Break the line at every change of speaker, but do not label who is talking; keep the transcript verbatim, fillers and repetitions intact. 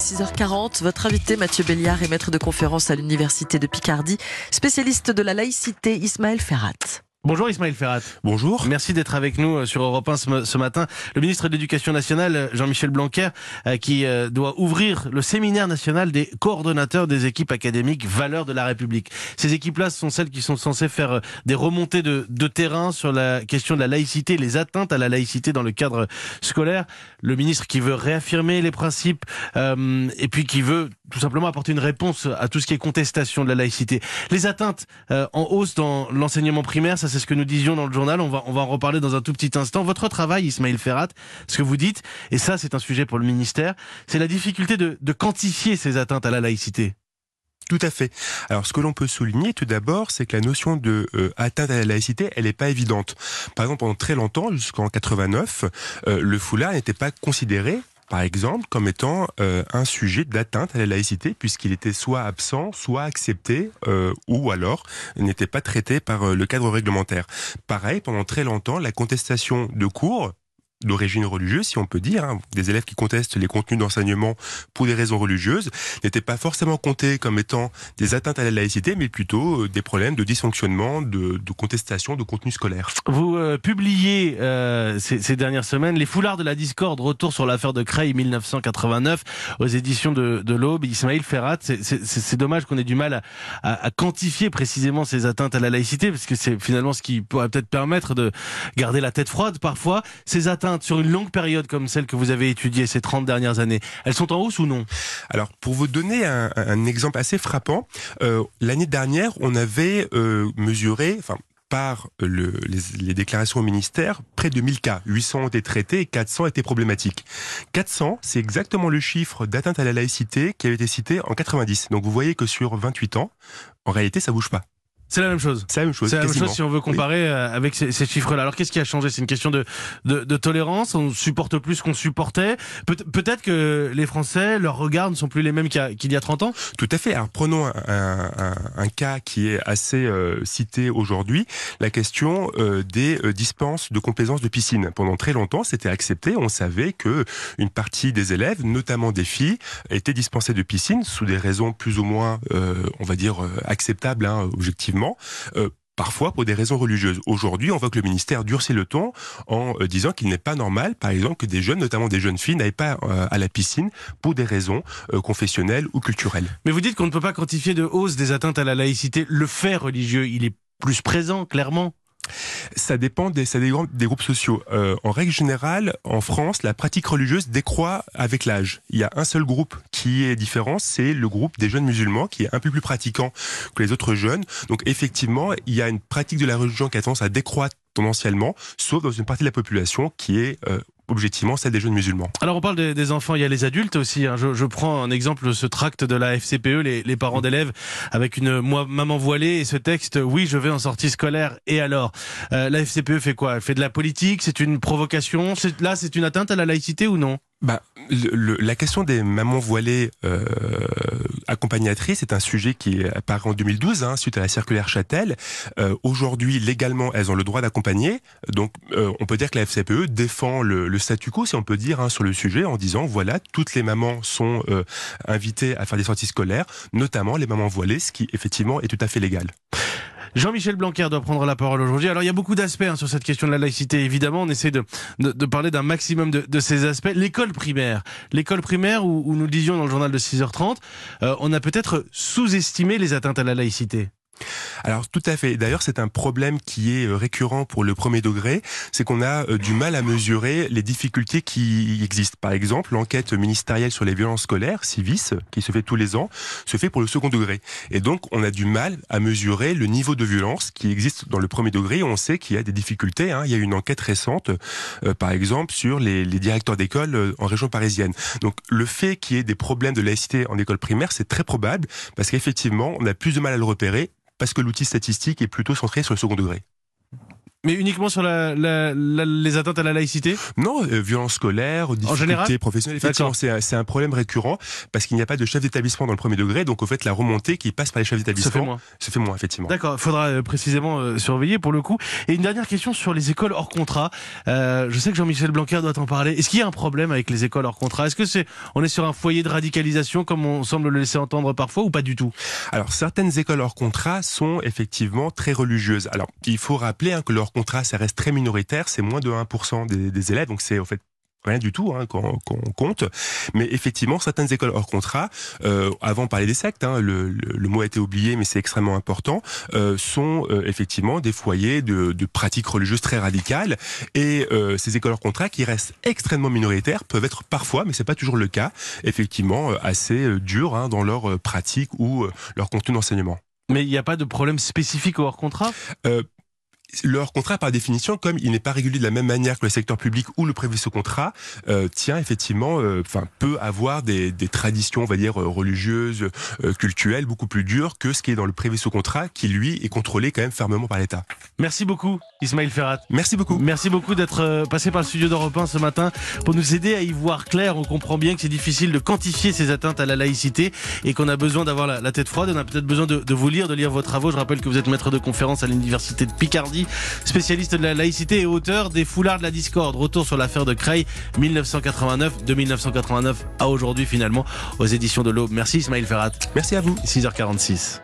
six heures quarante, votre invité Mathieu Béliard est maître de conférence à l'Université de Picardie, spécialiste de la laïcité, Ismaël Ferrat.
Bonjour Ismaël Ferrat.
Bonjour.
Merci d'être avec nous sur Europe un ce, ce matin. Le ministre de l'Éducation nationale, Jean-Michel Blanquer, euh, qui euh, doit ouvrir le séminaire national des coordonnateurs des équipes académiques Valeurs de la République. Ces équipes-là sont celles qui sont censées faire euh, des remontées de, de terrain sur la question de la laïcité, les atteintes à la laïcité dans le cadre scolaire. Le ministre qui veut réaffirmer les principes euh, et puis qui veut tout simplement apporter une réponse à tout ce qui est contestation de la laïcité. Les atteintes euh, en hausse dans l'enseignement primaire, ça c'est ce que nous disions dans le journal, on va, on va en reparler dans un tout petit instant. Votre travail, Ismaël Ferrat, ce que vous dites, et ça c'est un sujet pour le ministère, c'est la difficulté de, de quantifier ces atteintes à la laïcité.
Tout à fait. Alors, ce que l'on peut souligner tout d'abord, c'est que la notion de euh, atteinte à la laïcité, elle n'est pas évidente. Par exemple, pendant très longtemps, jusqu'en quatre-vingt-neuf, euh, le foulard n'était pas considéré, par exemple, comme étant euh, un sujet d'atteinte à la laïcité, puisqu'il était soit absent, soit accepté, euh, ou alors n'était pas traité par euh, le cadre réglementaire. Pareil, pendant très longtemps, la contestation de cours d'origine religieuse, si on peut dire, hein, des élèves qui contestent les contenus d'enseignement pour des raisons religieuses, n'étaient pas forcément comptés comme étant des atteintes à la laïcité, mais plutôt euh, des problèmes de dysfonctionnement, de, de contestation de contenu scolaire.
Vous euh, publiez euh, ces, ces dernières semaines Les foulards de la discorde, retour sur l'affaire de Creil mille neuf cent quatre-vingt-neuf aux éditions de, de l'Aube. Ismaël Ferrat, c'est, c'est, c'est dommage qu'on ait du mal à, à, à quantifier précisément ces atteintes à la laïcité, parce que c'est finalement ce qui pourrait peut-être permettre de garder la tête froide parfois. Ces atteintes sur une longue période comme celle que vous avez étudiée ces trente dernières années, elles sont en hausse ou non?
Alors, pour vous donner un, un exemple assez frappant, euh, l'année dernière, on avait euh, mesuré, enfin, par le, les, les déclarations au ministère, près de mille cas. huit cents ont été traités et quatre cents étaient problématiques. quatre cents, c'est exactement le chiffre d'atteinte à la laïcité qui avait été cité en quatre-vingt-dix. Donc vous voyez que sur vingt-huit ans, en réalité, ça bouge pas.
C'est la même chose.
C'est la même chose.
C'est la
quasiment.
même chose si on veut comparer oui. avec ces, ces chiffres-là. Alors qu'est-ce qui a changé? C'est une question de, de, de tolérance. On supporte plus qu'on supportait. Pe- peut-être que les Français, leurs regards ne sont plus les mêmes qu'il y a, qu'il y a trente ans.
Tout à fait. Alors prenons un, un, un, un cas qui est assez euh, cité aujourd'hui, la question euh, des euh, dispenses de complaisance de piscine. Pendant très longtemps, c'était accepté. On savait que une partie des élèves, notamment des filles, étaient dispensées de piscine sous des raisons plus ou moins, euh, on va dire, euh, acceptables, hein, objectivement. Euh, parfois pour des raisons religieuses. Aujourd'hui, on voit que le ministère durcit le ton en euh, disant qu'il n'est pas normal, par exemple, que des jeunes, notamment des jeunes filles, n'aillent pas euh, à la piscine pour des raisons euh, confessionnelles ou culturelles.
Mais vous dites qu'on ne peut pas quantifier de hausse des atteintes à la laïcité. Le fait religieux, il est plus présent, clairement.
Ça dépend des, ça dépend des groupes sociaux. Euh, en règle générale, en France, la pratique religieuse décroît avec l'âge. Il y a un seul groupe qui est différent, c'est le groupe des jeunes musulmans, qui est un peu plus pratiquant que les autres jeunes. Donc effectivement, il y a une pratique de la religion qui a tendance à décroître tendanciellement, sauf dans une partie de la population qui est euh, objectivement celle des jeunes musulmans.
Alors on parle des, des enfants, il y a les adultes aussi. Hein. Je, je prends un exemple, ce tract de la F C P E, les, les parents d'élèves, avec une moi, maman voilée et ce texte, oui je vais en sortie scolaire, et alors euh, la F C P E fait quoi? Elle fait de la politique? C'est une provocation? C'est, là c'est une atteinte à la laïcité ou non?
Bah, le, le, la question des mamans voilées euh, accompagnatrices est un sujet qui est apparu en deux mille douze, hein, suite à la circulaire Châtel. Euh, aujourd'hui, légalement, elles ont le droit d'accompagner. Donc, euh, on peut dire que la F C P E défend le, le statu quo, si on peut dire, hein, sur le sujet, en disant, voilà, toutes les mamans sont euh, invitées à faire des sorties scolaires, notamment les mamans voilées, ce qui, effectivement, est tout à fait légal.
Jean-Michel Blanquer doit prendre la parole aujourd'hui. Alors il y a beaucoup d'aspects hein, sur cette question de la laïcité. Évidemment, on essaie de, de, de parler d'un maximum de, de ces aspects. L'école primaire, l'école primaire où, où nous le disions dans le journal de six heures trente, euh, on a peut-être sous-estimé les atteintes à la laïcité.
Alors tout à fait. D'ailleurs, c'est un problème qui est récurrent pour le premier degré, c'est qu'on a du mal à mesurer les difficultés qui existent. Par exemple, l'enquête ministérielle sur les violences scolaires, Civis, qui se fait tous les ans, se fait pour le second degré. Et donc, on a du mal à mesurer le niveau de violence qui existe dans le premier degré. On sait qu'il y a des difficultés. Hein. Il y a une enquête récente, euh, par exemple, sur les, les directeurs d'école euh, en région parisienne. Donc, le fait qu'il y ait des problèmes de laïcité en école primaire, c'est très probable, parce qu'effectivement, on a plus de mal à le repérer, parce que l'outil statistique est plutôt centré sur le second degré.
Mais uniquement sur la, la, la, les atteintes à la laïcité?
Non, euh, violence scolaire, difficultés professionnelles. Effectivement, c'est un, c'est un problème récurrent parce qu'il n'y a pas de chef d'établissement dans le premier degré. Donc, au fait, la remontée qui passe par les chefs d'établissement
se fait moins.
Se fait moins, effectivement.
D'accord, il faudra euh, précisément euh, surveiller pour le coup. Et une dernière question sur les écoles hors contrat. Euh, je sais que Jean-Michel Blanquer doit en parler. Est-ce qu'il y a un problème avec les écoles hors contrat? Est-ce que c'est, on est sur un foyer de radicalisation comme on semble le laisser entendre parfois ou pas du tout?
Alors, certaines écoles hors contrat sont effectivement très religieuses. Alors, il faut rappeler hein, que le hors contrat, ça reste très minoritaire, c'est moins de un pour cent des, des élèves, donc c'est en fait rien du tout hein, quand, quand on compte. Mais effectivement, certaines écoles hors contrat, euh, avant on parlait des sectes, hein, le, le, le mot a été oublié, mais c'est extrêmement important, euh, sont euh, effectivement des foyers de, de pratiques religieuses très radicales. Et euh, ces écoles hors contrat, qui restent extrêmement minoritaires, peuvent être parfois, mais c'est pas toujours le cas, effectivement assez euh, dures hein, dans leur euh, pratique ou euh, leur contenu d'enseignement.
Mais il n'y a pas de problème spécifique au hors contrat?
euh, Le hors contrat, par définition, comme il n'est pas régulé de la même manière que le secteur public ou le privé sous contrat, euh, tient effectivement, enfin, euh, peut avoir des, des traditions, on va dire religieuses, euh, culturelles, beaucoup plus dures que ce qui est dans le privé sous contrat, qui lui est contrôlé quand même fermement par l'État.
Merci beaucoup, Ismaël Ferrat.
Merci beaucoup.
Merci beaucoup d'être passé par le studio d'Europe un ce matin pour nous aider à y voir clair. On comprend bien que c'est difficile de quantifier ces atteintes à la laïcité et qu'on a besoin d'avoir la, la tête froide. On a peut-être besoin de, de vous lire, de lire vos travaux. Je rappelle que vous êtes maître de conférence à l'université de Picardie, spécialiste de la laïcité et auteur des Foulards de la discorde. Retour sur l'affaire de Creil, mille neuf cent quatre-vingt-neuf, de mille neuf cent quatre-vingt-neuf à aujourd'hui finalement, aux éditions de l'Aube. Merci Ismaël Ferrat.
Merci à vous.
six heures quarante-six.